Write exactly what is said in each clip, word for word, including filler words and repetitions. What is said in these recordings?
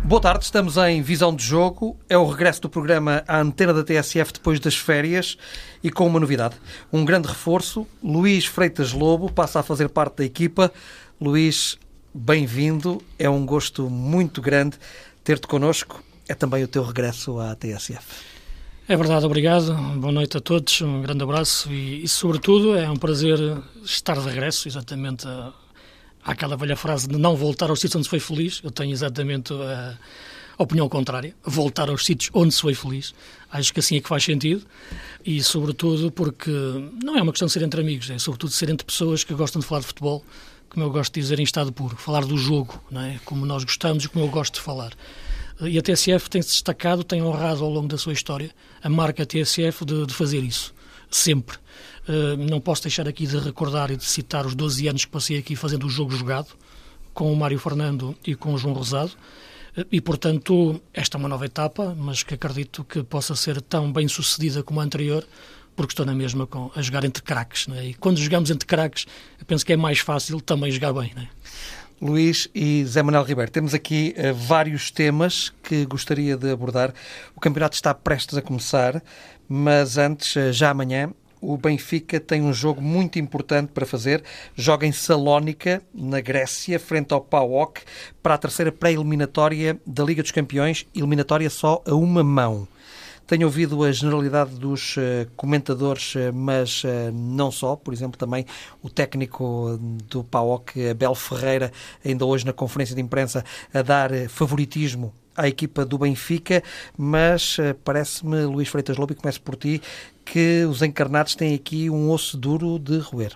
Boa tarde, estamos em Visão de Jogo. É o regresso do programa à antena da T S F depois das férias e com uma novidade. Um grande reforço. Luís Freitas Lobo passa a fazer parte da equipa. Luís, bem-vindo. É um gosto muito grande ter-te connosco. É também o teu regresso à T S F. É verdade, obrigado. Boa noite a todos. Um grande abraço e, e sobretudo, é um prazer estar de regresso, exatamente a... Há aquela velha frase de não voltar aos sítios onde se foi feliz. Eu tenho exatamente a, a opinião contrária. Voltar aos sítios onde se foi feliz. Acho que assim é que faz sentido. E, sobretudo, porque não é uma questão de ser entre amigos. É, sobretudo, de ser entre pessoas que gostam de falar de futebol, como eu gosto de dizer em estado puro. Falar do jogo, não é? Como nós gostamos e como eu gosto de falar. E a T S F tem-se destacado, tem honrado ao longo da sua história a marca T S F de, de fazer isso. Sempre. Uh, não posso deixar aqui de recordar e de citar os doze anos que passei aqui fazendo o jogo jogado, com o Mário Fernando e com o João Rosado, uh, e portanto esta é uma nova etapa, mas que acredito que possa ser tão bem sucedida como a anterior, porque estou na mesma com, a jogar entre craques, não é? E quando jogamos entre craques, eu penso que é mais fácil também jogar bem, não é? Luís e Zé Manuel Ribeiro, temos aqui uh, vários temas que gostaria de abordar. O campeonato está prestes a começar, mas antes, uh, já amanhã, o Benfica tem um jogo muito importante para fazer. Joga em Salónica, na Grécia, frente ao PAOK, para a terceira pré-eliminatória da Liga dos Campeões, eliminatória só a uma mão. Tenho ouvido a generalidade dos uh, comentadores, uh, mas uh, não só. Por exemplo, também o técnico do PAOK, Abel Ferreira, ainda hoje na conferência de imprensa, a dar uh, favoritismo à equipa do Benfica, mas uh, parece-me, Luís Freitas Lobo, e começo por ti, que os encarnados têm aqui um osso duro de roer.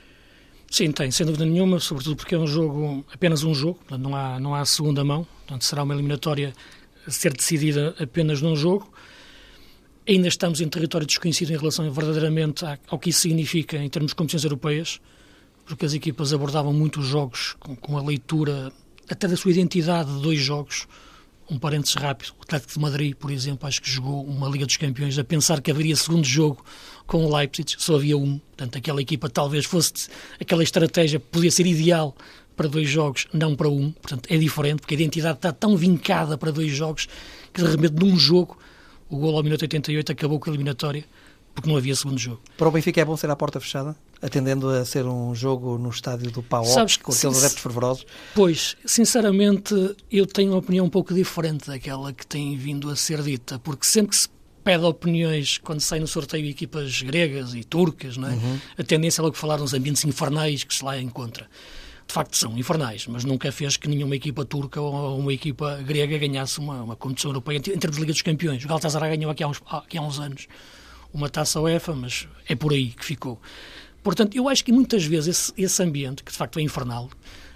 Sim, tem, sem dúvida nenhuma, sobretudo porque é um jogo, apenas um jogo, portanto, não há, não há segunda mão, portanto, será uma eliminatória a ser decidida apenas num jogo. Ainda estamos em território desconhecido em relação verdadeiramente ao que isso significa em termos de competições europeias, porque as equipas abordavam muito os jogos com, com a leitura até da sua identidade de dois jogos. Um parênteses rápido, o Atlético de Madrid, por exemplo, acho que jogou uma Liga dos Campeões a pensar que haveria segundo jogo com o Leipzig, só havia um. Portanto, aquela equipa talvez fosse, aquela estratégia podia ser ideal para dois jogos, não para um. Portanto, é diferente, porque a identidade está tão vincada para dois jogos que, de repente, num jogo, o golo ao minuto oitenta e oito acabou com a eliminatória, porque não havia segundo jogo. Para o Benfica é bom ser à porta fechada, atendendo a ser um jogo no estádio do PAOK, Sabes, com aqueles adeptos fervorosos? Pois, sinceramente, eu tenho uma opinião um pouco diferente daquela que tem vindo a ser dita, porque sempre que se pede opiniões quando sai no sorteio equipas gregas e turcas, não é? Uhum. A tendência é logo falar nos ambientes infernais que se lá encontra. De facto são infernais, mas nunca fez que nenhuma equipa turca ou uma equipa grega ganhasse uma, uma competição europeia em termos de Liga dos Campeões. O Galatasaray ganhou aqui há uns, aqui há uns anos uma taça UEFA, mas é por aí que ficou. Portanto, eu acho que muitas vezes esse, esse ambiente, que de facto é infernal,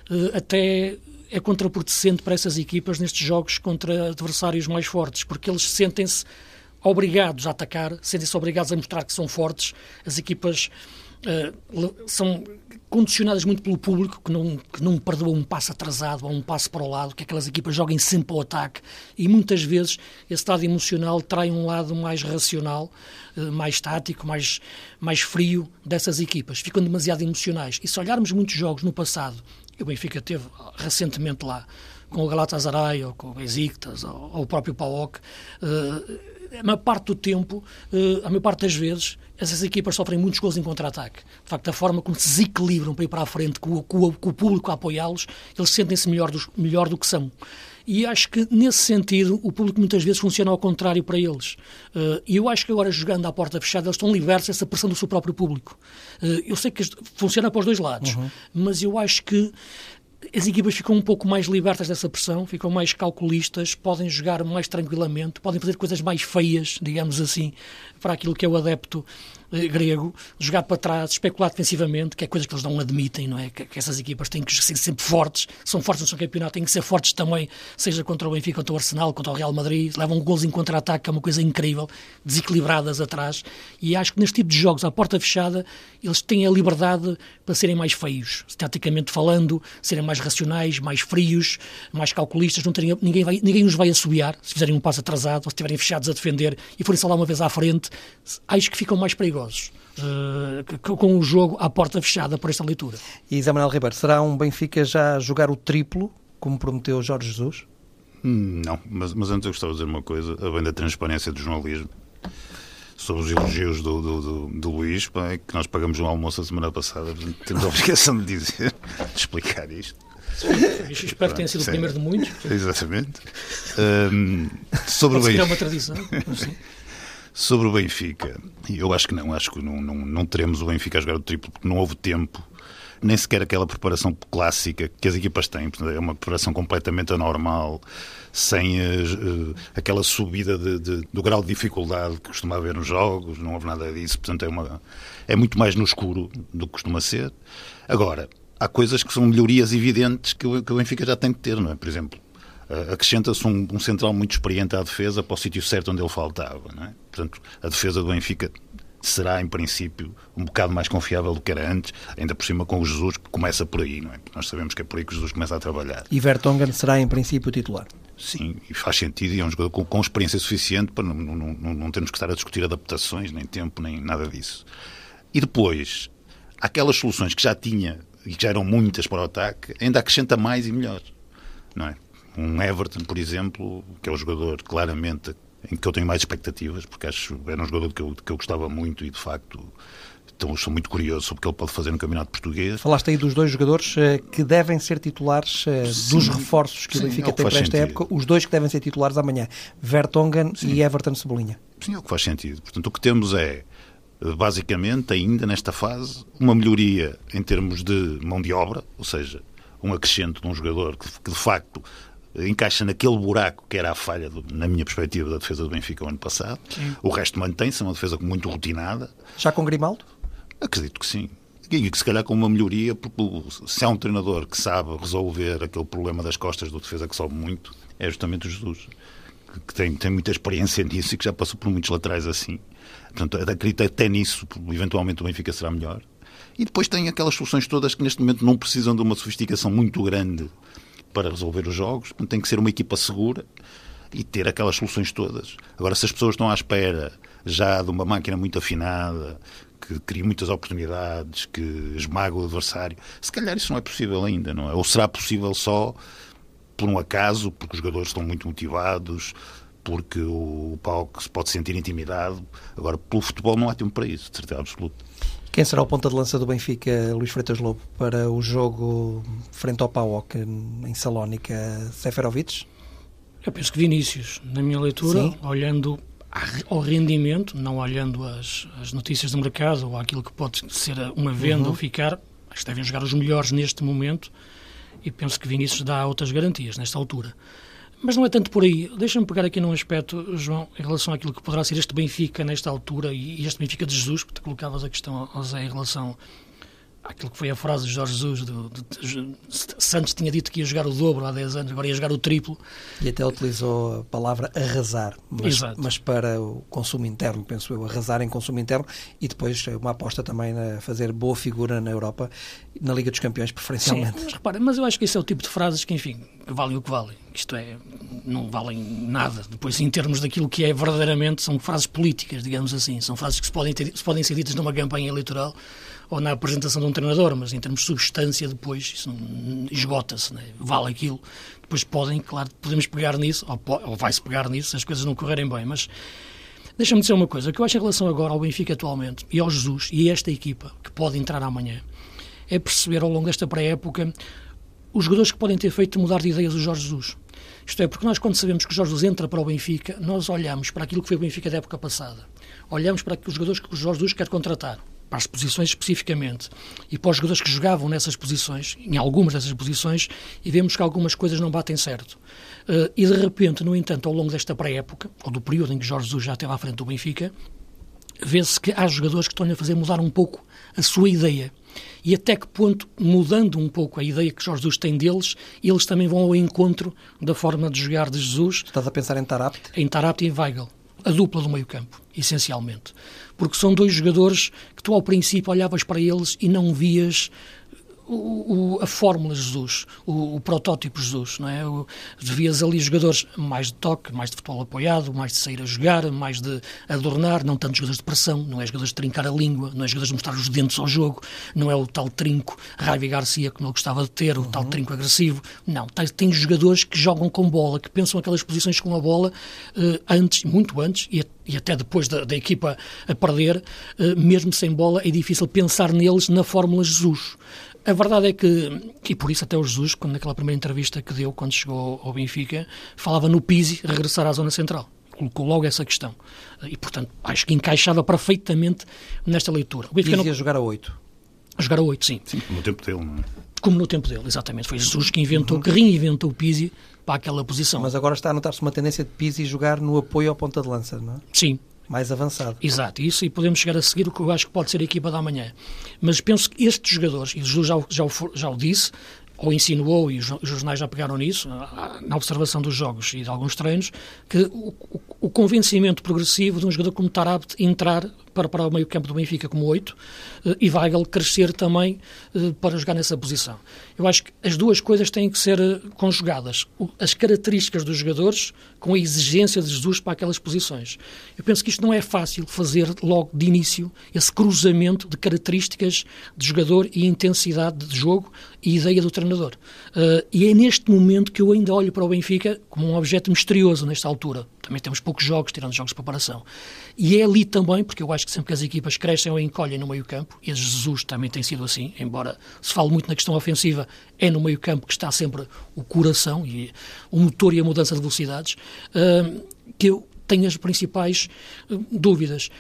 até é contraproducente para essas equipas nestes jogos contra adversários mais fortes, porque eles sentem-se obrigados a atacar, sentem-se obrigados a mostrar que são fortes. As equipas uh, são condicionadas muito pelo público, que não, que não perdoa um passo atrasado ou um passo para o lado, que aquelas equipas joguem sempre ao ataque, e muitas vezes esse estado emocional trai um lado mais racional, mais tático, mais, mais frio dessas equipas. Ficam demasiado emocionais. E se olharmos muitos jogos no passado, e o Benfica teve recentemente lá, com o Galatasaray, ou com o Besiktas, ou, ou o próprio PAOK, uh, a maior parte do tempo, uh, a maior parte das vezes, essas equipas sofrem muitos gols em contra-ataque. De facto, a forma como se desequilibram para ir para a frente, com, com, com o público a apoiá-los, eles sentem-se melhor, dos, melhor do que são. E acho que, nesse sentido, o público muitas vezes funciona ao contrário para eles. E eu acho que agora, jogando à porta fechada, eles estão libertos dessa pressão do seu próprio público. Eu sei que funciona para os dois lados, uhum. mas eu acho que as equipas ficam um pouco mais libertas dessa pressão, ficam mais calculistas, podem jogar mais tranquilamente, podem fazer coisas mais feias, digamos assim, para aquilo que é o adepto eh, grego, jogar para trás, especular defensivamente, que é coisa que eles não admitem, não é? Que, que essas equipas têm que ser sempre fortes, são fortes no seu campeonato, têm que ser fortes também, seja contra o Benfica, contra o Arsenal, contra o Real Madrid, levam gols em contra-ataque, que é uma coisa incrível, desequilibradas atrás, e acho que neste tipo de jogos, à porta fechada, eles têm a liberdade para serem mais feios, estaticamente falando, serem mais racionais, mais frios, mais calculistas, não terem, ninguém, vai, ninguém os vai assobiar se fizerem um passo atrasado, ou se estiverem fechados a defender e forem só lá uma vez à frente, acho que ficam mais perigosos uh, com o jogo à porta fechada por esta leitura. E Zé Manuel Ribeiro, será um Benfica já jogar o triplo, como prometeu Jorge Jesus? Não, mas, mas antes eu gostava de dizer uma coisa, a bem da transparência do jornalismo, sobre os elogios do, do, do, do Luís, pá, é que nós pagamos um almoço a semana passada, temos a obrigação de dizer, de explicar isto. Espero que tenha sido o primeiro de muitos. Exatamente. Um, sobre, o Benfica, é uma tradição. Sim. Sobre o Benfica, eu acho que não, acho que não, não, não teremos o Benfica a jogar o triplo, porque não houve tempo, nem sequer aquela preparação clássica que as equipas têm. É uma preparação completamente anormal, sem uh, aquela subida de, de, do grau de dificuldade que costuma haver nos jogos, não houve nada disso. Portanto, é, uma, é muito mais no escuro do que costuma ser. Agora, há coisas que são melhorias evidentes que o, que o Benfica já tem que ter, não é? Por exemplo, uh, acrescenta-se um, um central muito experiente à defesa para o sítio certo onde ele faltava, não é? Portanto, a defesa do Benfica será, em princípio, um bocado mais confiável do que era antes, ainda por cima com o Jesus, que começa por aí, não é? Nós sabemos que é por aí que o Jesus começa a trabalhar. E Vertonghen será, em princípio, o titular? Sim, e faz sentido, e é um jogador com, com experiência suficiente para não, não, não, não termos que estar a discutir adaptações, nem tempo, nem nada disso. E depois, aquelas soluções que já tinha, e que já eram muitas para o ataque, ainda acrescenta mais e melhor, não é? Um Everton, por exemplo, que é o jogador, claramente, em que eu tenho mais expectativas, porque acho que era um jogador que eu, que eu gostava muito e, de facto, então, sou muito curioso sobre o que ele pode fazer no Campeonato Português. Falaste aí dos dois jogadores uh, que devem ser titulares uh, dos reforços que sim, o Benfica é o tem para esta sentido. época, os dois que devem ser titulares amanhã, Vertonghen sim. e Everton Cebolinha. Sim, é o que faz sentido. Portanto, o que temos é, basicamente, ainda nesta fase, uma melhoria em termos de mão de obra, ou seja, um acrescento de um jogador que, que de facto, encaixa naquele buraco que era a falha, do, na minha perspectiva, da defesa do Benfica o ano passado. Sim. O resto mantém-se, é uma defesa muito rotinada. Já com Grimaldo? Acredito que sim. E que se calhar com uma melhoria, porque se há um treinador que sabe resolver aquele problema das costas do defesa que sobe muito, é justamente o Jesus, que tem, tem muita experiência nisso e que já passou por muitos laterais assim. Portanto, acredito até nisso, eventualmente o Benfica será melhor. E depois tem aquelas soluções todas que neste momento não precisam de uma sofisticação muito grande para resolver os jogos, tem que ser uma equipa segura e ter aquelas soluções todas. Agora, se as pessoas estão à espera já de uma máquina muito afinada, que cria muitas oportunidades, que esmaga o adversário, se calhar isso não é possível ainda, não é? Ou será possível só por um acaso, porque os jogadores estão muito motivados, porque o palco se pode sentir intimidado. Agora, pelo futebol não há tempo para isso, de certeza absoluta. Quem será o ponta de lança do Benfica, Luís Freitas Lobo, para o jogo frente ao PAOK em Salónica? Seferovic? Eu penso que Vinícius, na minha leitura, sim, olhando ao rendimento, não olhando as, as notícias do mercado ou aquilo que pode ser uma venda uhum. ou ficar, acho que devem jogar os melhores neste momento e penso que Vinícius dá outras garantias nesta altura. Mas não é tanto por aí. Deixa-me pegar aqui num aspecto, João, em relação àquilo que poderá ser este Benfica nesta altura e este Benfica de Jesus, porque tu colocavas a questão ao Zé em relação àquilo que foi a frase de Jorge Jesus, do, de, de, Santos tinha dito que ia jogar o dobro há dez anos, agora ia jogar o triplo. E até utilizou a palavra arrasar, mas, mas para o consumo interno, penso eu, arrasar em consumo interno e depois uma aposta também a fazer boa figura na Europa, na Liga dos Campeões preferencialmente. Sim, mas repara, mas eu acho que esse é o tipo de frases que, enfim, valem o que valem. Isto é, não valem nada. Depois, em termos daquilo que é verdadeiramente, são frases políticas, digamos assim. São frases que se podem, ter, se podem ser ditas numa campanha eleitoral ou na apresentação de um treinador, mas em termos de substância depois, isso esgota-se, né? Vale aquilo. Depois podem, claro, podemos pegar nisso, ou, ou vai-se pegar nisso, se as coisas não correrem bem, mas deixa-me dizer uma coisa, o que eu acho em relação agora ao Benfica atualmente, e ao Jesus, e a esta equipa, que pode entrar amanhã, é perceber ao longo desta pré-época os jogadores que podem ter feito mudar de ideias o Jorge Jesus. Isto é, porque nós quando sabemos que o Jorge Jesus entra para o Benfica, nós olhamos para aquilo que foi o Benfica da época passada, olhamos para os jogadores que o Jorge Jesus quer contratar, para as posições especificamente, e para os jogadores que jogavam nessas posições, em algumas dessas posições, e vemos que algumas coisas não batem certo. Uh, e de repente, no entanto, ao longo desta pré-época, ou do período em que Jorge Jesus já esteve à frente do Benfica, vê-se que há jogadores que estão a fazer mudar um pouco a sua ideia. E até que ponto, mudando um pouco a ideia que Jorge Jesus tem deles, eles também vão ao encontro da forma de jogar de Jesus. Estás a pensar em Taarabt? Em Taarabt e em Weigl. A dupla do meio-campo, essencialmente. Porque são dois jogadores que tu, ao princípio, olhavas para eles e não vias o, o, a fórmula Jesus, o, o protótipo Jesus, não é? O, devias ali jogadores mais de toque, mais de futebol apoiado, mais de sair a jogar, mais de adornar, não tanto jogadores de pressão, não é jogadores de trincar a língua, não é jogadores de mostrar os dentes ao jogo, não é o tal trinco Javi Garcia como ele gostava de ter, o uhum. tal trinco agressivo, não, tem, tem jogadores que jogam com bola, que pensam aquelas posições com a bola uh, antes, muito antes, e, e até depois da, da equipa a perder, uh, mesmo sem bola, é difícil pensar neles na fórmula Jesus. A verdade é que, e por isso até o Jesus, quando naquela primeira entrevista que deu, quando chegou ao Benfica, falava no Pizzi regressar à zona central. Colocou logo essa questão. E, portanto, acho que encaixava perfeitamente nesta leitura. O Benfica não... ia jogar a oito. A jogar a oito, sim. Sim, como no tempo dele, não é? Como no tempo dele, exatamente. Foi Jesus que inventou, uhum. que reinventou o Pizzi para aquela posição. Mas agora está a notar-se uma tendência de Pizzi jogar no apoio ao ponta de lança, não é? Sim. Mais avançado. Exato, isso, e podemos chegar a seguir o que eu acho que pode ser a equipa da manhã. Mas penso que estes jogadores, e Jesus já, já, já o disse, ou insinuou, e os jornais já pegaram nisso, na observação dos jogos e de alguns treinos, que o, o, o convencimento progressivo de um jogador como Taarabt entrar para, para o meio campo do Benfica como oito e Weigl crescer também para jogar nessa posição. Eu acho que as duas coisas têm que ser conjugadas. As características dos jogadores com a exigência de Jesus para aquelas posições. Eu penso que isto não é fácil fazer logo de início esse cruzamento de características de jogador e intensidade de jogo e ideia do treinador. Uh, e é neste momento que eu ainda olho para o Benfica como um objeto misterioso nesta altura. Também temos poucos jogos, tirando jogos de preparação. E é ali também, porque eu acho que sempre que as equipas crescem ou encolhem no meio-campo, e a Jesus também tem sido assim, embora se fale muito na questão ofensiva, é no meio-campo que está sempre o coração e o motor e a mudança de velocidades, uh, que eu tenho as principais uh, dúvidas.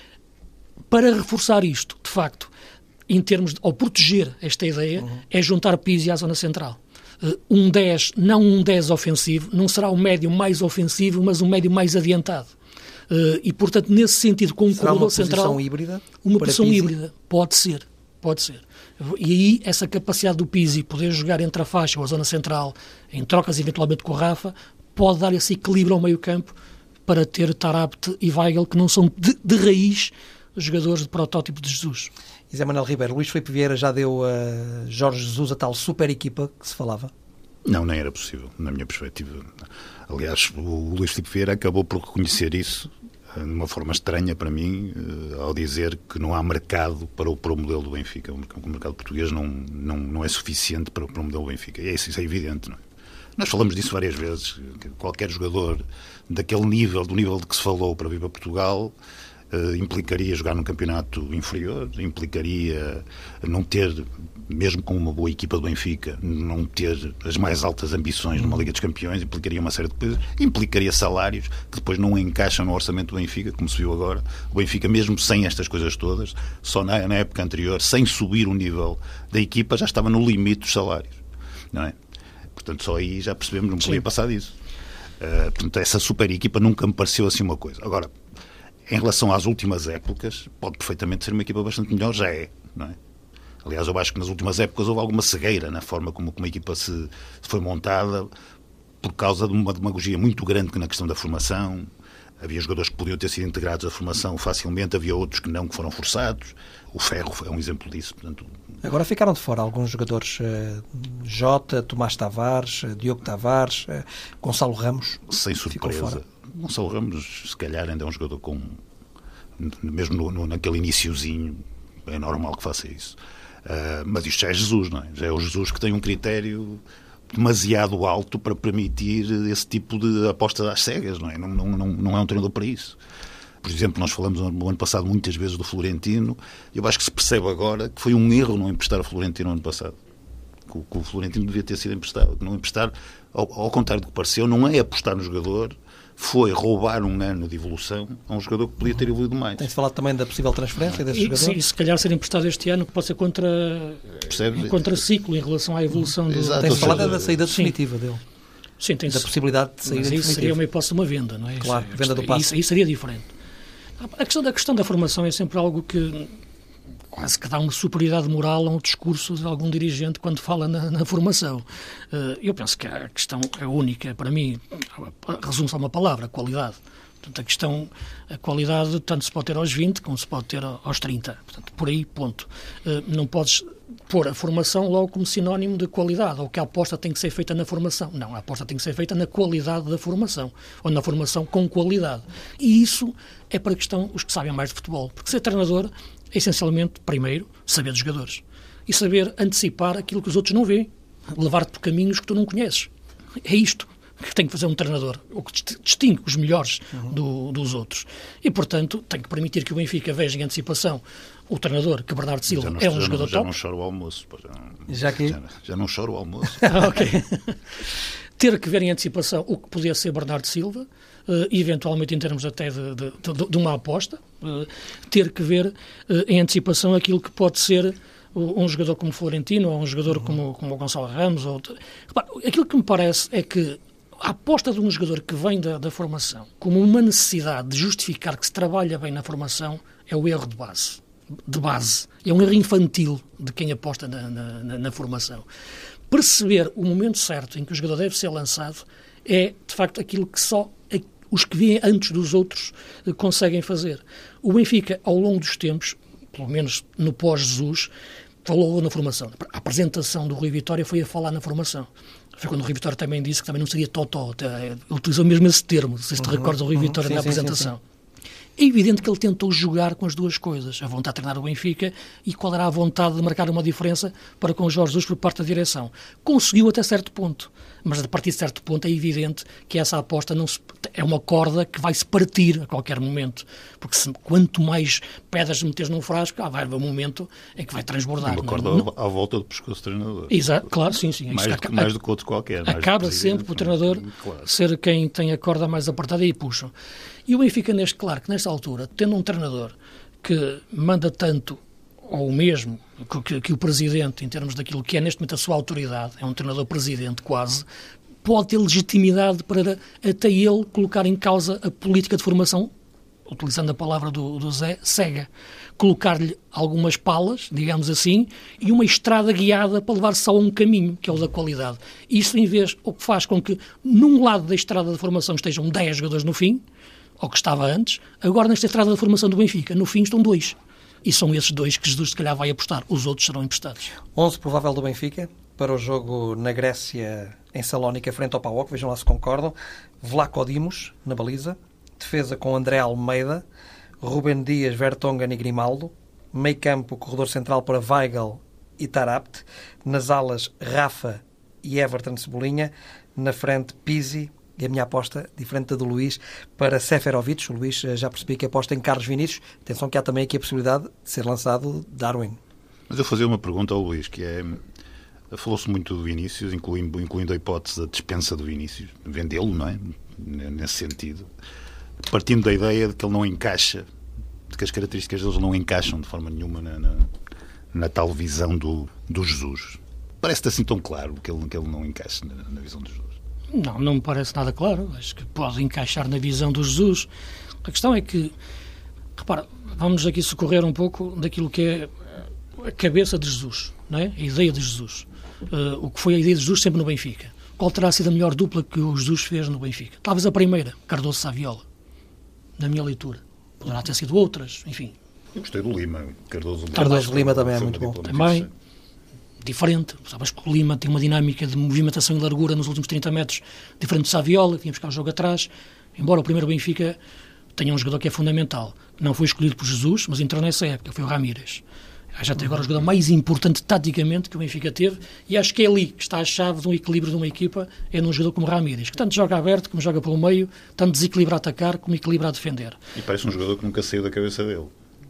Para reforçar isto, de facto, em termos de, ou proteger esta ideia, uhum. é juntar Pizzi à zona central. Uh, um dez, não um dez ofensivo, não será o médio mais ofensivo, mas um médio mais adiantado. Uh, e, portanto, nesse sentido, com um corredor central... uma posição híbrida? Uma posição híbrida, pode ser, pode ser. E aí, essa capacidade do Pizzi poder jogar entre a faixa ou a zona central, em trocas eventualmente com o Rafa, pode dar esse equilíbrio ao meio campo para ter Taarabt e Weigl, que não são de, de raiz jogadores de protótipo de Jesus. E Zé Manuel Ribeiro, Luís Filipe Vieira já deu a Jorge Jesus a tal super equipa que se falava? Não, nem era possível, na minha perspectiva. Aliás, o Luís Filipe Vieira acabou por reconhecer isso de uma forma estranha para mim, ao dizer que não há mercado para o, para o modelo do Benfica. O mercado português não, não, não é suficiente para, para o modelo do Benfica. E é isso, isso é evidente, não é? Nós falamos disso várias vezes. Qualquer jogador daquele nível, do nível de que se falou para vir para Portugal, Uh, implicaria jogar num campeonato inferior, implicaria não ter, mesmo com uma boa equipa do Benfica, não ter as mais altas ambições numa Liga dos Campeões, implicaria uma série de coisas, implicaria salários que depois não encaixam no orçamento do Benfica, como se viu agora. O Benfica, mesmo sem estas coisas todas, só na, na época anterior, sem subir o nível da equipa, já estava no limite dos salários, não é? Portanto, só aí já percebemos, não podia passar disso. Uh, portanto, essa super equipa nunca me pareceu assim uma coisa. Agora, em relação às últimas épocas, pode perfeitamente ser uma equipa bastante melhor, já é, não é? Aliás, eu acho que nas últimas épocas houve alguma cegueira na forma como, como a equipa se, se foi montada, por causa de uma demagogia muito grande na questão da formação. Havia jogadores que podiam ter sido integrados à formação facilmente, havia outros que não, que foram forçados. O Ferro é um exemplo disso. Portanto... Agora ficaram de fora alguns jogadores, uh, Jota, Tomás Tavares, uh, Diogo Tavares, uh, Gonçalo Ramos. Sem surpresa. Gonçalo Ramos, se calhar, ainda é um jogador com... Mesmo no, no, naquele iniciozinho, é normal que faça isso. Uh, mas isto já é Jesus, não é? Já é o Jesus que tem um critério demasiado alto para permitir esse tipo de apostas às cegas, não é? Não, não, não, não é um treinador para isso. Por exemplo, nós falamos no ano passado muitas vezes do Florentino, e eu acho que se percebe agora que foi um erro não emprestar o Florentino no ano passado. Que o, que o Florentino devia ter sido emprestado. Não emprestar, ao, ao contrário do que pareceu, não é apostar no jogador, foi roubar um ano de evolução a um jogador que podia ter evoluído mais. Tem-se falado também da possível transferência desse e, jogador? Sim, e se calhar ser emprestado este ano pode ser contra, contra ciclo em relação à evolução do... Tem-se falado da saída definitiva sim. dele. Sim, tem da possibilidade de saída definitiva. Isso seria uma hipótese de uma venda, não é? Claro, isso, venda do passe. Isso, isso seria diferente. A questão, da, a questão da formação é sempre algo que quase que dá uma superioridade moral a um discurso de algum dirigente quando fala na, na formação. Eu penso que a questão é única, para mim, resume-se a uma palavra, qualidade. Portanto, a questão, a qualidade, tanto se pode ter aos vinte como se pode ter aos trinta. Portanto, por aí, ponto. Não podes pôr a formação logo como sinónimo de qualidade, ou que a aposta tem que ser feita na formação. Não, a aposta tem que ser feita na qualidade da formação, ou na formação com qualidade. E isso é para a questão os que sabem mais de futebol. Porque ser treinador é, essencialmente, primeiro, saber dos jogadores. E saber antecipar aquilo que os outros não veem. Levar-te por caminhos que tu não conheces. É isto que tem que fazer um treinador, o que distingue os melhores uhum. do, dos outros. E, portanto, tem que permitir que o Benfica veja em antecipação o treinador, que Bernardo Silva não, é um jogador não, já top. Não choro o almoço. Já não, já, que... já, já não choro o almoço. ah, ok. Ter que ver em antecipação o que podia ser Bernardo Silva, uh, eventualmente em termos até de, de, de, de uma aposta. Uh, ter que ver uh, em antecipação aquilo que pode ser um jogador como Florentino, ou um jogador uhum. como, como o Gonçalo Ramos. Ou... Repara, aquilo que me parece é que a aposta de um jogador que vem da, da formação como uma necessidade de justificar que se trabalha bem na formação é o erro de base. De base. É um erro infantil de quem aposta na, na, na formação. Perceber o momento certo em que o jogador deve ser lançado é, de facto, aquilo que só os que vêm antes dos outros conseguem fazer. O Benfica, ao longo dos tempos, pelo menos no pós-Jesus, falou na formação. A apresentação do Rui Vitória foi a falar na formação. Foi quando o Rui Vitória também disse que também não seria totó. Ele utilizou mesmo esse termo, se te uhum, recordas, o Rui uhum, Vitória sim, na apresentação. Sim, sim, sim. É evidente que ele tentou jogar com as duas coisas, a vontade de treinar o Benfica e qual era a vontade de marcar uma diferença para com o Jorge Jesus por parte da direção. Conseguiu até certo ponto, mas a partir de certo ponto é evidente que essa aposta não se, é uma corda que vai se partir a qualquer momento, porque se, quanto mais pedras meteres num frasco, ah, vai haver um momento em que vai transbordar. Uma corda não, à volta do pescoço do treinador. Exato, claro, sim, sim. Mais, do que, mais do que outro qualquer. Acaba sempre por o treinador claro. ser quem tem a corda mais apertada e puxa. E o Benfica, neste, claro que nesta altura, tendo um treinador que manda tanto, ou o mesmo, que, que, que o presidente, em termos daquilo que é neste momento a sua autoridade, é um treinador-presidente quase, pode ter legitimidade para até ele colocar em causa a política de formação, utilizando a palavra do, do Zé, cega. Colocar-lhe algumas palas, digamos assim, e uma estrada guiada para levar só a um caminho, que é o da qualidade. Isso, em vez, o que faz com que, num lado da estrada de formação estejam dez jogadores no fim, ou que estava antes, agora nesta estrada da formação do Benfica, no fim estão dois. E são esses dois que Jesus, se calhar, vai apostar. Os outros serão emprestados. onze provável do Benfica para o jogo na Grécia, em Salónica, frente ao PAOK. Vejam lá se concordam. Vlaco Dimos, na baliza. Defesa com André Almeida. Rubem Dias, Vertonghen e Grimaldo. Meio campo, corredor central para Weigl e Tarabt. Nas alas, Rafa e Everton Cebolinha. Na frente, Pizzi. E a minha aposta, diferente da do Luís, para Seferovic. O Luís já percebi que aposta em Carlos Vinícius. Atenção que há também aqui a possibilidade de ser lançado Darwin. Mas eu vou fazer uma pergunta ao Luís, que é... Falou-se muito do Vinícius, incluindo, incluindo a hipótese da dispensa do Vinícius. Vendê-lo, não é? Nesse sentido. Partindo da ideia de que ele não encaixa, de que as características deles não encaixam de forma nenhuma na, na, na tal visão do, do Jesus. Parece-te assim tão claro que ele, que ele não encaixa na, na visão do Jesus. Não, não me parece nada claro. Acho que pode encaixar na visão do Jesus. A questão é que, repara, vamos aqui socorrer um pouco daquilo que é a cabeça de Jesus, não é? A ideia de Jesus. Uh, o que foi a ideia de Jesus sempre no Benfica. Qual terá sido a melhor dupla que o Jesus fez no Benfica? Talvez a primeira, Cardoso-Saviola, na minha leitura. Poderá ter sido outras, enfim. Eu gostei do Lima. Cardoso-Lima Cardoso Lima também é muito bom. Também. Diferente, sabes que o Lima tem uma dinâmica de movimentação e largura nos últimos trinta metros diferente do Saviola, vinha buscar o jogo atrás, embora o primeiro Benfica tenha um jogador que é fundamental, não foi escolhido por Jesus, mas entrou nessa época, foi o Ramírez. Já tem agora o jogador mais importante taticamente que o Benfica teve, e acho que é ali que está a chave de um equilíbrio de uma equipa, é num jogador como o Ramírez, que tanto joga aberto, como joga pelo meio, tanto desequilibra a atacar, como equilibra a defender. E parece um jogador que nunca saiu da cabeça dele.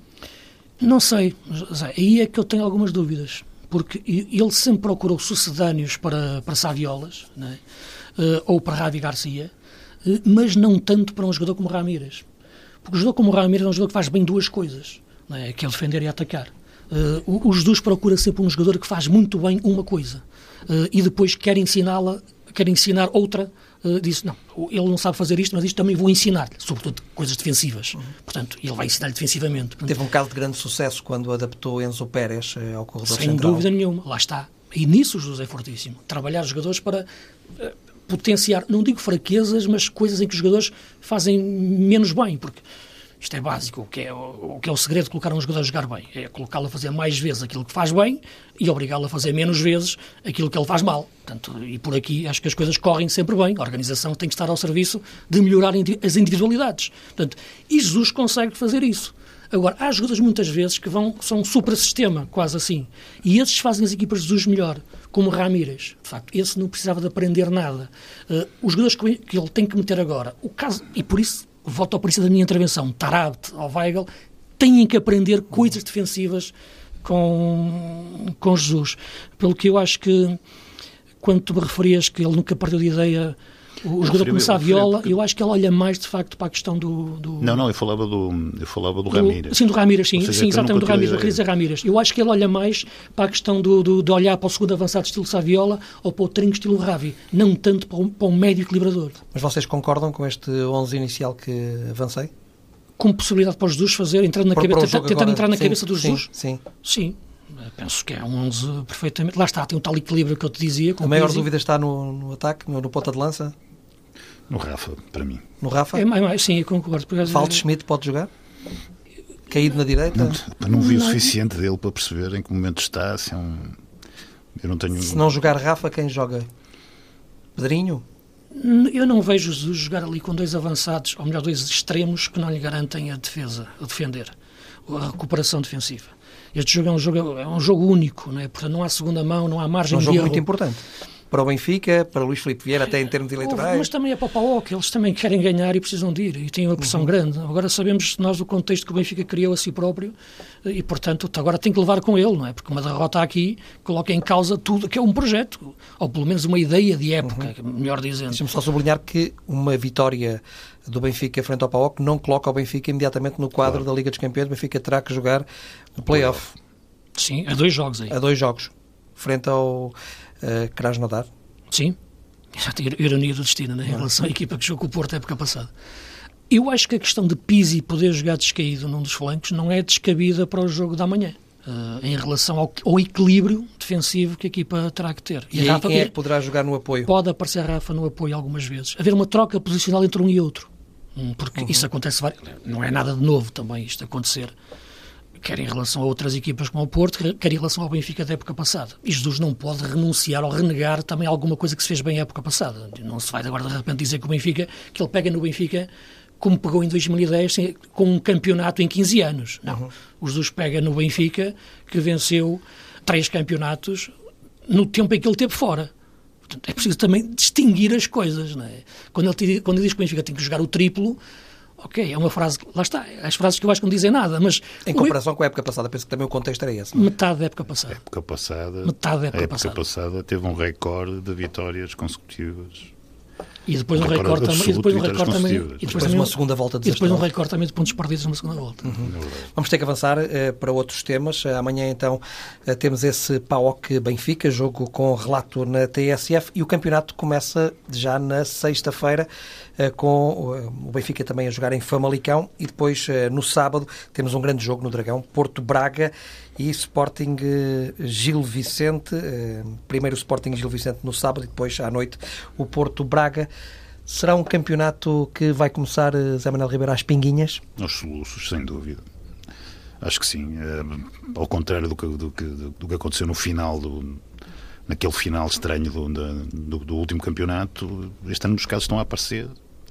Não sei, aí é que eu tenho algumas dúvidas. Porque ele sempre procurou sucedâneos para, para Saviolas, não é? uh, ou para Ravi Garcia, uh, mas não tanto para um jogador como o Ramírez. Porque o jogador como o Ramírez é um jogador que faz bem duas coisas, não é? Que é defender e atacar. Uh, o, o Jesus procura sempre um jogador que faz muito bem uma coisa uh, e depois quer ensiná-la, quer ensinar outra. Uh, disse, não, ele não sabe fazer isto, mas isto também vou ensinar-lhe, sobretudo coisas defensivas. Uhum. Portanto, ele vai ensinar-lhe defensivamente. Portanto, teve um caso de grande sucesso quando adaptou Enzo Pérez ao corredor sem central. Sem dúvida nenhuma, lá está. E nisso o Jesus é fortíssimo. Trabalhar os jogadores para... Uh, potenciar, não digo fraquezas, mas coisas em que os jogadores fazem menos bem, porque isto é básico, o que é o, que é o segredo de colocar um jogador a jogar bem, é colocá-lo a fazer mais vezes aquilo que faz bem e obrigá-lo a fazer menos vezes aquilo que ele faz mal. Portanto, e por aqui acho que as coisas correm sempre bem, a organização tem que estar ao serviço de melhorar as individualidades. Portanto, e Jesus consegue fazer isso. Agora, há jogadores muitas vezes que vão, são um super-sistema, quase assim, e esses fazem as equipas de Jesus melhor, como o Ramírez. De facto, esse não precisava de aprender nada. Uh, os jogadores que, que ele tem que meter agora, o caso, e por isso, volto ao princípio da minha intervenção, Taarabt ou Weigl, têm que aprender coisas defensivas com, com Jesus. Pelo que eu acho que, quando tu me referias que ele nunca perdeu de ideia o jogador como Saviola, eu acho que ele olha mais, de facto, para a questão do... do... Não, não, eu falava do, eu falava do Ramírez. Sim, do Ramírez, sim, seja, sim exatamente, do Ramírez, eu queria dizer ideia. Ramírez. Eu acho que ele olha mais para a questão do, do, de olhar para o segundo avançado estilo Saviola ou para o trinco estilo Ravi, não tanto para o, para o médio equilibrador. Mas vocês concordam com este onze inicial que avancei? Com possibilidade para o Jesus fazer, entrando na para, cabeça, para tentar, tentar agora, entrar na sim, cabeça do sim, Jesus? Sim. Sim. Penso que é um onze perfeitamente... Lá está, tem um tal equilíbrio que eu te dizia. A maior dúvida está no, no ataque, no, no ponta de lança? No Rafa, para mim. No Rafa? É, mais, sim, eu concordo. Waldschmidt pode jogar? Caído na direita? Não, não vi o suficiente dele para perceber em que momento está. Se, é um... eu não, tenho... se não jogar Rafa, quem joga? Pedrinho? Eu não vejo Jesus jogar ali com dois avançados, ou melhor, dois extremos que não lhe garantem a defesa, a defender, a recuperação defensiva. Este jogo é um jogo, é um jogo único, não é? Portanto, não há segunda mão, não há margem de erro. É um jogo de muito importante. Para o Benfica, para Luís Filipe Vieira, até em termos eleitorais. Mas também é para o P A O C, eles também querem ganhar e precisam de ir, e têm uma pressão uhum. grande. Agora sabemos nós o contexto que o Benfica criou a si próprio e, portanto, agora tem que levar com ele, não é? Porque uma derrota aqui coloca em causa tudo, que é um projeto, ou pelo menos uma ideia de época, uhum. melhor dizendo. Deixa-me só sublinhar que uma vitória do Benfica frente ao P A O C não coloca o Benfica imediatamente no quadro claro. da Liga dos Campeões. O Benfica terá que jogar o play-off. Sim, a dois jogos aí. A dois jogos, frente ao uh, Krasnodar. Sim, exato, ironia do destino, né? Em relação à equipa que jogou com o Porto a época passada. Eu acho que a questão de Pizzi poder jogar descaído num dos flancos não é descabida para o jogo da manhã, uh, em relação ao, ao equilíbrio defensivo que a equipa terá que ter. E, e Rafa, quem é que poderá jogar no apoio? Pode aparecer Rafa no apoio algumas vezes. Haver uma troca posicional entre um e outro, porque uhum. isso acontece, não é nada de novo também isto acontecer, quer em relação a outras equipas como o Porto, quer em relação ao Benfica da época passada. E Jesus não pode renunciar ou renegar também alguma coisa que se fez bem na época passada. Não se vai agora de repente dizer que o Benfica, que ele pega no Benfica como pegou em dois mil e dez com um campeonato em quinze anos. Não. Uhum. O Jesus pega no Benfica que venceu três campeonatos no tempo em que ele esteve fora. Portanto, é preciso também distinguir as coisas, não é? Quando ele, quando ele diz que o Benfica tem que jogar o triplo, ok, é uma frase, lá está, as frases que eu acho que não dizem nada, mas... Em comparação com a época passada, penso que também o contexto era esse, não é? Metade da época passada. A época passada, Metade da época, a época passada. passada teve um recorde de vitórias consecutivos. E depois um recorde também... E depois um recorde também... E depois, depois uma segunda volta de E depois um recorde também de pontos perdidos numa segunda volta. Uhum. Vamos ter que avançar uh, para outros temas. Uh, amanhã, então, uh, temos esse P A O C Benfica, jogo com relato na T S F, e o campeonato começa já na sexta-feira, uh, com uh, o Benfica também a jogar em Famalicão, e depois, uh, no sábado, temos um grande jogo no Dragão, Porto Braga e Sporting uh, Gil Vicente. Uh, primeiro o Sporting Gil Vicente no sábado e depois, à noite, o Porto Braga. Será um campeonato que vai começar, Zé Manuel Ribeiro, às pinguinhas? Aos soluços, sem dúvida. Acho que sim. É, ao contrário do que, do, que, do que aconteceu no final, do, naquele final estranho do, do, do último campeonato, este ano os casos estão a aparecer.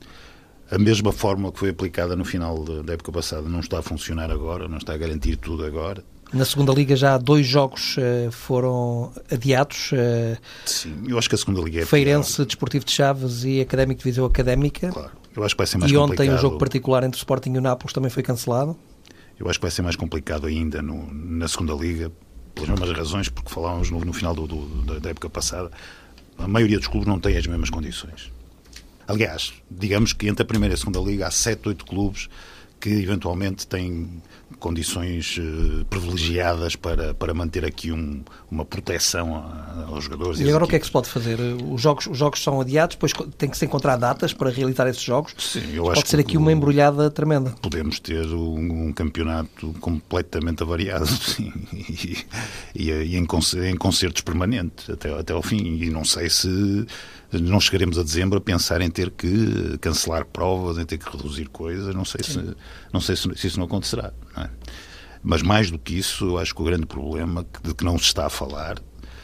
A mesma fórmula que foi aplicada no final da, da época passada não está a funcionar agora, não está a garantir tudo agora. Na segunda Liga já dois jogos uh, foram adiados. Uh, Sim, eu acho que a segunda Liga é Feirense, pior. Desportivo de Chaves e Académico de Viseu Académica. Claro, eu acho que vai ser mais e complicado. E ontem o jogo particular entre o Sporting e o Nápoles também foi cancelado. Eu acho que vai ser mais complicado ainda no, na segunda Liga, pelas mesmas razões, porque falávamos no, no final do, do, da época passada, a maioria dos clubes não tem as mesmas condições. Aliás, digamos que entre a primeira e a segunda Liga há sete, oito clubes que eventualmente têm condições uh, privilegiadas para, para manter aqui um, uma proteção a, aos jogadores. E, e agora o que é que se pode fazer? Os jogos, os jogos são adiados, depois tem que se encontrar datas para realizar esses jogos. Sim, eu pode acho ser aqui que uma embrulhada tremenda. Podemos ter um, um campeonato completamente avariado, sim, e, e, e em, concertos permanentes até, até ao fim. E não sei se não chegaremos a dezembro a pensar em ter que cancelar provas, em ter que reduzir coisas, não sei, se, não sei se, se isso não acontecerá. Não é? Mas mais do que isso, eu acho que o grande problema de que não se está a falar,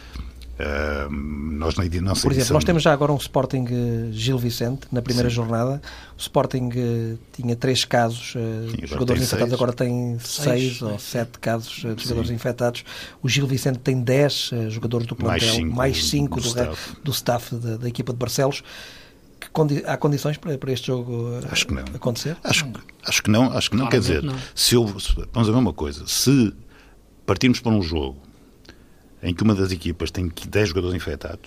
uh, nós na edição... Por exemplo, nós temos já agora um Sporting uh, Gil Vicente, na primeira Sim. jornada. O Sporting uh, tinha três casos uh, de jogadores infectados, seis. Agora tem seis, seis ou sete casos uh, de jogadores Sim. infectados. O Gil Vicente tem dez uh, jogadores do plantel, mais cinco, mais cinco do, do, staff, do staff da, da equipa de Barcelos. Que condi- há condições para, para este jogo uh, acho que não. acontecer? Acho, acho que não, acho que não. Quer dizer, não. Se eu, vamos ver uma coisa, se partirmos para um jogo em que uma das equipas tem dez jogadores infectados,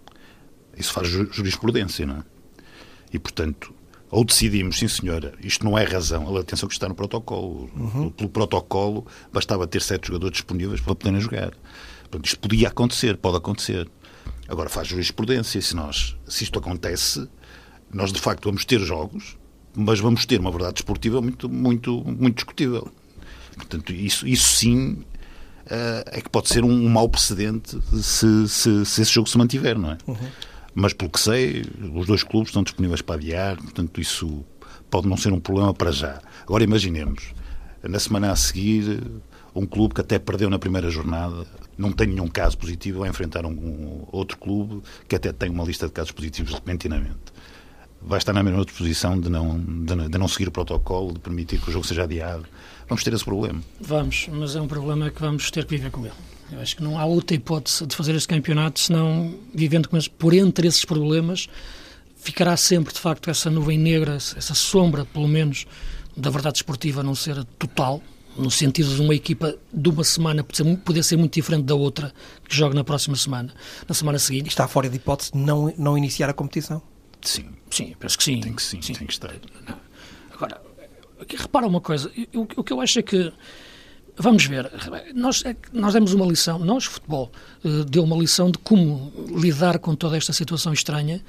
isso faz jurisprudência, não é? E, portanto, ou decidimos, sim senhora, isto não é razão, a atenção que está no protocolo. Uhum. Pelo protocolo, bastava ter sete jogadores disponíveis para poderem jogar. Portanto, isto podia acontecer, pode acontecer. Agora, faz jurisprudência, se, nós, se isto acontece, nós de facto vamos ter jogos, mas vamos ter uma verdade desportiva muito, muito, muito discutível. Portanto, isso, isso sim uh, é que pode ser um, um mau precedente se, se, se esse jogo se mantiver, não é? Uhum. Mas, pelo que sei, os dois clubes estão disponíveis para adiar, portanto, isso pode não ser um problema para já. Agora, imaginemos, na semana a seguir, um clube que até perdeu na primeira jornada, não tem nenhum caso positivo, vai enfrentar um, um outro clube que até tem uma lista de casos positivos repentinamente. Vai estar na mesma disposição de não, de, de não seguir o protocolo, de permitir que o jogo seja adiado. Vamos ter esse problema. Vamos, mas é um problema que vamos ter que viver com ele. Eu acho que não há outra hipótese de fazer este campeonato, senão, vivendo com eles, por entre esses problemas, ficará sempre, de facto, essa nuvem negra, essa sombra, pelo menos, da verdade desportiva não ser total, no sentido de uma equipa de uma semana poder ser muito diferente da outra que joga na próxima semana, na semana seguinte. Está fora de hipótese de não, não iniciar a competição? Sim. Sim, penso que sim. Tem que sim, sim. Tem que estar. Agora, repara uma coisa, o, o que eu acho é que, vamos ver, nós, nós demos uma lição, nós, futebol, deu uma lição de como lidar com toda esta situação estranha,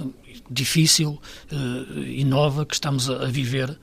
difícil e nova que estamos a viver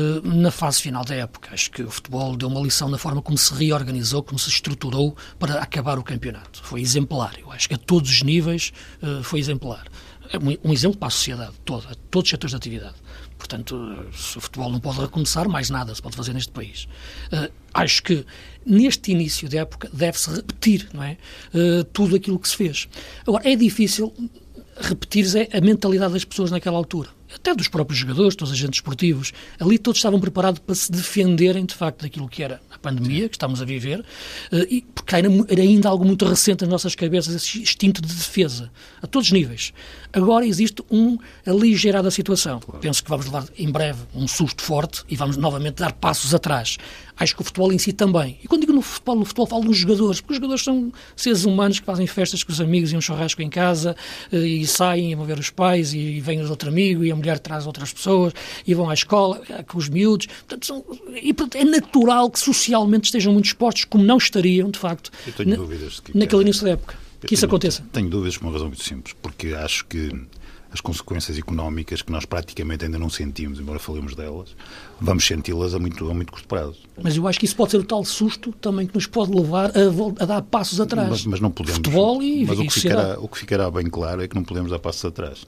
na fase final da época. Acho que o futebol deu uma lição na forma como se reorganizou, como se estruturou para acabar o campeonato. Foi exemplar. Eu acho que a todos os níveis foi exemplar. Um exemplo para a sociedade toda, a todos os setores de atividade. Portanto, se o futebol não pode recomeçar, mais nada se pode fazer neste país. Uh, acho que neste início de época deve-se repetir, não é? Uh, tudo aquilo que se fez. Agora, é difícil repetir a mentalidade das pessoas naquela altura. Até dos próprios jogadores, dos agentes esportivos. Ali todos estavam preparados para se defenderem, de facto, daquilo que era a pandemia que estamos a viver, e porque era, era ainda algo muito recente nas nossas cabeças, esse instinto de defesa, a todos os níveis. Agora existe um aligerar da situação. Claro. Penso que vamos levar em breve um susto forte e vamos novamente dar passos atrás. Acho que o futebol em si também. E quando digo no futebol, no futebol falo dos jogadores, porque os jogadores são seres humanos que fazem festas com os amigos e um churrasco em casa e saem e vão ver os pais e vem o outro amigo e a mulher traz outras pessoas e vão à escola com os miúdos. Portanto, são, e, portanto, é natural que socialmente estejam muito expostos, como não estariam, de facto, Eu tenho na, dúvidas que naquele início da época. Eu que isso tenho, aconteça. Tenho dúvidas por uma razão muito simples, porque acho que as consequências económicas que nós praticamente ainda não sentimos, embora falemos delas, vamos senti-las a muito, a muito curto prazo. Mas eu acho que isso pode ser o tal susto também que nos pode levar a, a dar passos atrás. Mas, mas não podemos. Futebol e Mas e o, que ficará, o que ficará bem claro é que não podemos dar passos atrás.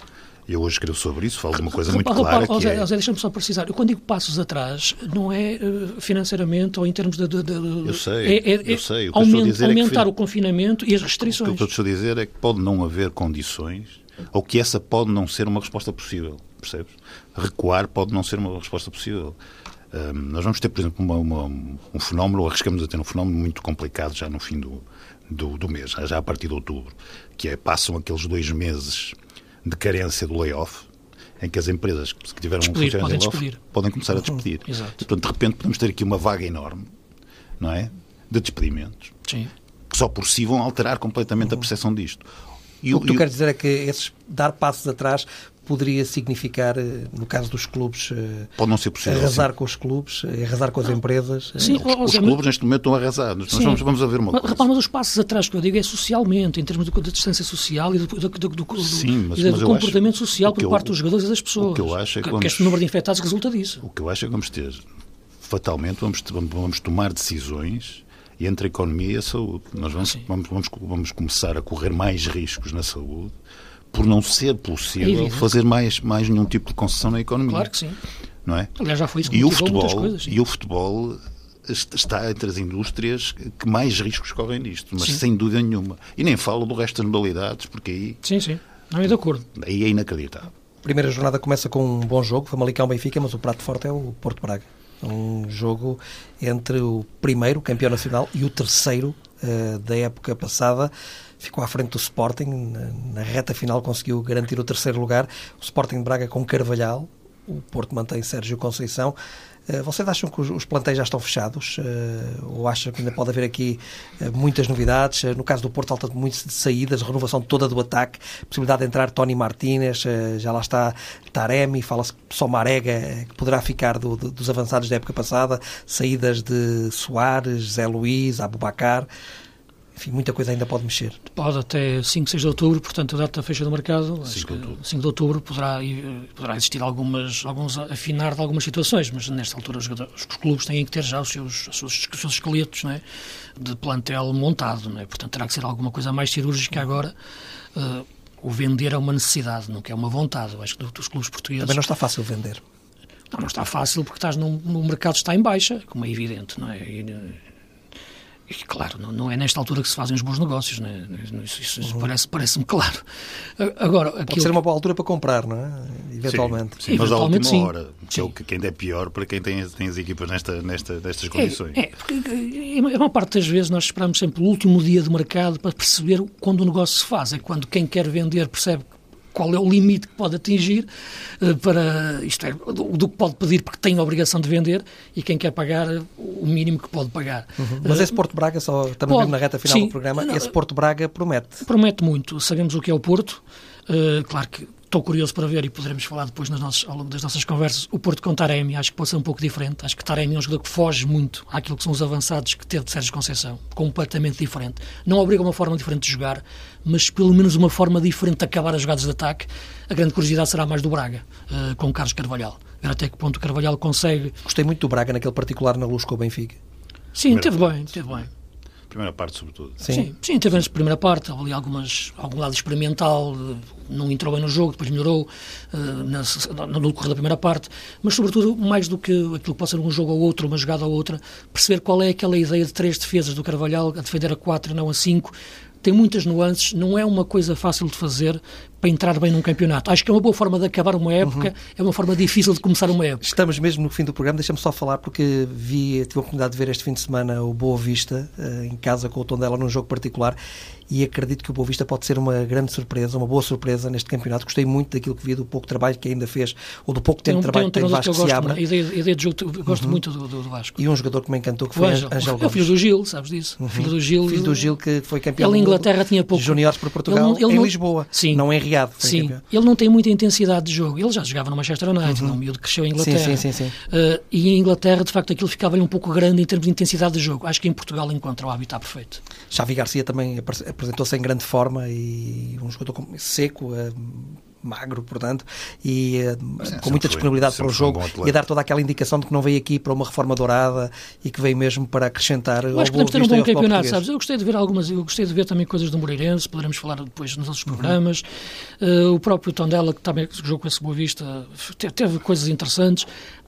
Eu hoje escrevo sobre isso, falo de uma coisa muito repara, clara repara, que José, é... José, deixa-me só precisar. Eu quando digo passos atrás, não é uh, financeiramente ou em termos de... de, de eu sei, é, é, eu sei. O que aument, dizer aumentar é que, o confinamento e as restrições. O que eu estou a dizer é que pode não haver condições, ou que essa pode não ser uma resposta possível, percebes? Recuar pode não ser uma resposta possível. Um, nós vamos ter, por exemplo, uma, uma, um fenómeno, arriscamos a ter um fenómeno muito complicado já no fim do, do, do mês, já a partir de outubro, que é, passam aqueles dois meses de carência do layoff, em que as empresas que tiveram despedir, um podem, despedir. podem começar a despedir. Uhum, exato. Portanto, de repente podemos ter aqui uma vaga enorme, não é? De despedimentos, Sim. que só por si vão alterar completamente uhum. a percepção disto. E o que tu queres dizer é que esses dar passos atrás poderia significar, no caso dos clubes, pode não ser possível, arrasar sim. com os clubes, arrasar com as empresas. Sim, os, os clubes neste momento estão arrasados. Nós vamos, vamos a ver uma mas, coisa. Repara, mas os passos atrás que eu digo é socialmente, em termos de, de distância social e do, do, do, do, sim, mas, e do mas comportamento acho, social por eu, parte dos jogadores e das pessoas. O que eu acho é que, que, vamos, que este número de infectados resulta disso. O que eu acho é que vamos ter, fatalmente, vamos, vamos tomar decisões entre a economia e a saúde. Nós vamos, vamos, vamos, vamos começar a correr mais riscos na saúde, por não ser possível é fazer mais, mais nenhum tipo de concessão na economia. Claro que sim. Não é? Aliás, já foi isso que e o motivou muitas futebol, coisas. Sim. E o futebol está entre as indústrias que mais riscos correm nisto, mas sim. sem dúvida nenhuma. E nem falo do resto das modalidades, porque aí... Sim, sim. Não é de acordo. Aí é inacreditável. A primeira jornada começa com um bom jogo, Famalicão-Benfica, mas o prato forte é o Porto Braga. Um jogo entre o primeiro campeão nacional e o terceiro uh, da época passada. Ficou à frente do Sporting, na, na reta final conseguiu garantir o terceiro lugar. O Sporting de Braga com Carvalhal, o Porto mantém Sérgio Conceição. Uh, vocês acham que os, os plantéis já estão fechados? Uh, ou acham que ainda pode haver aqui uh, muitas novidades? Uh, no caso do Porto, falta muito de saídas, renovação toda do ataque, possibilidade de entrar Tony Martínez, uh, já lá está Taremi, fala-se só Marega, que poderá ficar do, do, dos avançados da época passada, saídas de Soares, Zé Luís, Aboubakar. Enfim, muita coisa ainda pode mexer. Pode até cinco, seis de outubro, portanto a data da fecha do mercado, acho que cinco de outubro poderá, poderá existir algumas, alguns afinar de algumas situações, mas nesta altura os, os clubes têm que ter já os seus, os seus, os seus esqueletos, não é? De plantel montado, não é? Portanto terá que ser alguma coisa mais cirúrgica agora. Uh, o vender é uma necessidade, não é uma vontade, eu acho que dos clubes portugueses. Também não está fácil vender. Não, não está fácil porque estás num, no mercado está em baixa, como é evidente, não é? E, E, claro, não, não é nesta altura que se fazem os bons negócios, não é? Isso, isso, isso uhum. parece, parece-me claro. Agora, Pode aquilo... ser uma boa altura para comprar, não é? Eventualmente. Sim, sim, mas à última sim. hora, que é o que ainda é pior para quem tem, tem as equipas nesta, nesta, nestas condições. É, é, porque a maior parte das vezes nós esperamos sempre o último dia de mercado para perceber quando o negócio se faz. É quando quem quer vender percebe qual é o limite que pode atingir uh, para, isto é, do, do que pode pedir porque tem a obrigação de vender e quem quer pagar o mínimo que pode pagar. Uhum. Mas esse Porto Braga, só estamos pode, na reta final sim, do programa, não, esse Porto Braga promete? Promete muito. Sabemos o que é o Porto. Uh, claro que estou curioso para ver e poderemos falar depois nas nossas, ao longo das nossas conversas. O Porto com Taremi acho que pode ser um pouco diferente. Acho que Taremi é um jogador que foge muito àquilo que são os avançados que teve de Sérgio Conceição. Completamente diferente. Não obriga uma forma diferente de jogar, mas pelo menos uma forma diferente de acabar as jogadas de ataque. A grande curiosidade será mais do Braga, uh, com o Carlos Carvalhal. Ver até que ponto o Carvalhal consegue... Gostei muito do Braga naquele particular na Luz com o Benfica. Sim, teve bem, teve bem. Primeira parte, sobretudo. Sim, sim, sim teve na primeira parte, ali algumas, algum lado experimental, não entrou bem no jogo, depois melhorou uh, na, no decorrer da primeira parte, mas sobretudo, mais do que aquilo que pode ser um jogo ou outro, uma jogada ou outra, perceber qual é aquela ideia de três defesas do Carvalhal, a defender a quatro e não a cinco. Tem muitas nuances, não é uma coisa fácil de fazer para entrar bem num campeonato. Acho que é uma boa forma de acabar uma época, uhum. é uma forma difícil de começar uma época. Estamos mesmo no fim do programa, deixa-me só falar, porque vi, tive a oportunidade de ver este fim de semana o Boa Vista, em casa com o Tondela, num jogo particular, e acredito que o Boa Vista pode ser uma grande surpresa, uma boa surpresa neste campeonato. Gostei muito daquilo que vi, do pouco trabalho que ainda fez, ou do pouco tempo um, de trabalho que tem o Vasco que Seabra. A ideia, a ideia de jogo, eu gosto uhum. muito do, do, do Vasco. E um jogador que me encantou, que foi Ângelo Gomes. É o filho do Gil, sabes disso? Uhum. Filho do Gil. Filho do Gil, que foi campeão ele em Inglaterra tinha pouco. Juniores para Portugal, ele, ele em não, Lisboa, sim, não em Riad. Sim, campeão. Ele não tem muita intensidade de jogo. Ele já jogava no Manchester United, uhum. não, o miúdo cresceu em Inglaterra. Sim, sim, sim, sim. Uh, e em Inglaterra, de facto, aquilo ficava-lhe um pouco grande em termos de intensidade de jogo. Acho que em Portugal encontra o habitat perfeito. Xavi Garcia também apresentou-se em grande forma e um jogador seco, uh, magro, portanto, e uh, é, com muita foi, disponibilidade para o jogo um e a dar toda aquela indicação de que não veio aqui para uma reforma dourada e que veio mesmo para acrescentar. Eu acho que podemos ter um bom campeonato, sabes? Eu gostei de ver algumas, eu gostei de ver também coisas do Moreirense, poderemos falar depois nos outros programas. Uhum. Uh, o próprio Tondela, que também jogou com esse Boa Vista, teve coisas interessantes.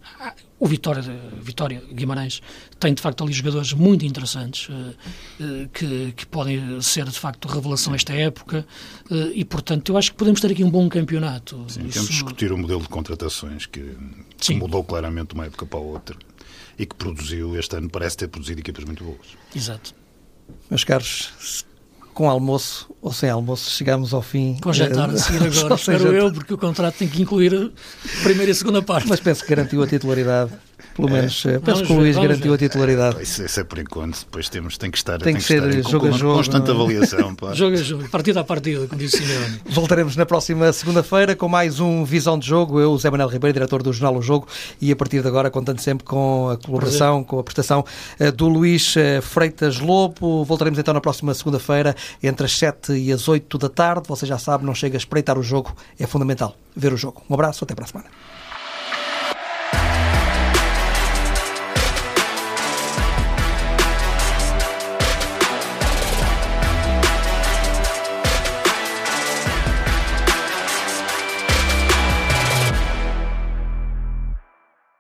O Vitória, Vitória Guimarães tem de facto ali jogadores muito interessantes uh, uh, que, que podem ser de facto revelação esta época uh, e portanto eu acho que podemos ter aqui um bom campeonato. Sim, Isso... temos de discutir o modelo de contratações que, que mudou claramente de uma época para a outra e que produziu, este ano parece ter produzido equipas muito boas. Exato. Meus caros, com almoço ou sem almoço, chegamos ao fim. Com jantar a seguir agora, espero eu, porque o contrato tem que incluir a primeira e a segunda parte. Mas penso que garantiu a titularidade. Pelo menos, é. penso que o Luís garantiu ver. a titularidade. É, isso, isso é por enquanto, depois temos, tem que estar, tem tem que, que ser estar jogo a jogo. Constante não. avaliação. Pá. Jogo a jogo, partida a partida, como disse o Simeone. Voltaremos na próxima segunda-feira com mais um Visão de Jogo. Eu, Zé Manuel Ribeiro, diretor do Jornal O Jogo, e a partir de agora contando sempre com a colaboração, Prazer. com a prestação do Luís Freitas Lobo. Voltaremos então na próxima segunda-feira, entre as sete e as oito da tarde. Você já sabe, não chega a espreitar o jogo, é fundamental ver o jogo. Um abraço, até para a semana.